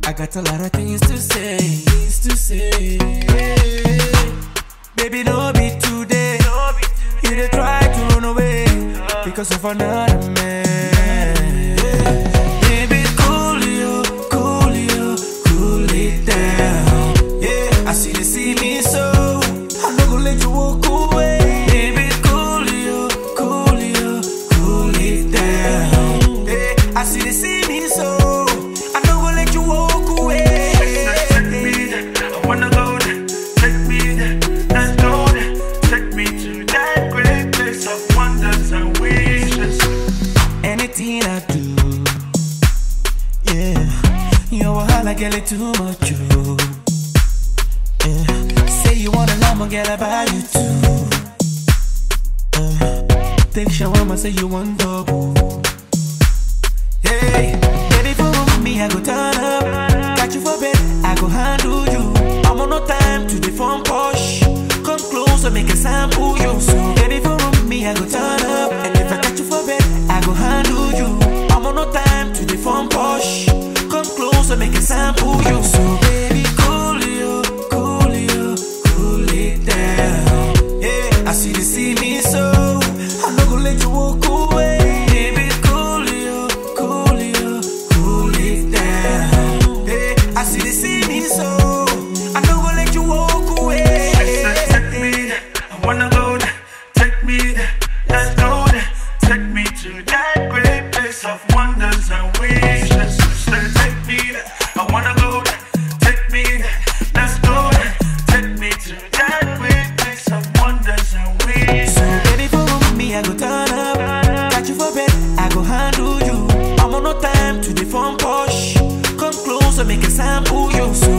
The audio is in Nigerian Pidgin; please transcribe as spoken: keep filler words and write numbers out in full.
I got a lot of things to say, things to say. Baby, no be today. You dey try to run away because of another man. Baby, cool you, cool you, cool it down. Yeah, I see you see me so I'm not gonna let you walk away. Baby, cool you, cool you, cool it down. Yeah, I see you see me so I'm not gonna let you walk away. Take me there, I wanna go there. Take me there, let's go there. Take me to that great place of wonders and wishes. Anything I do, yeah, you wahala get it too much, you. Yeah. Say you want a llama, girl, I buy you two. Uh, take shawarma, say you want double. Hey, baby, for me, I go turn up. Got you for bed, I go handle you. I'm on no time to the phone push. Come closer, make a sample you. So, baby, for me, I go turn up. And if I got you for bed, I go handle you. I'm on no time to the phone push. Come closer, make a sample you. So, baby, cool you, cool you, cool it down. Yeah, I see you see me so I'm not gonna let you walk away. Baby, cool you, cool you, cool it down. Yeah, I see you see me so I'm not gonna let you walk away. Take me there, I wanna go there. Take me there, let's go there. Take me to that great place of wonders and wishes. Take me there, I wanna go there. Take me there, let's go there. Take me to that great place of wonders and wishes. So baby, for me, I go turn up. Got you for bed, I go handle you. I'm on no time to the phone push. Come closer, make a sample you. So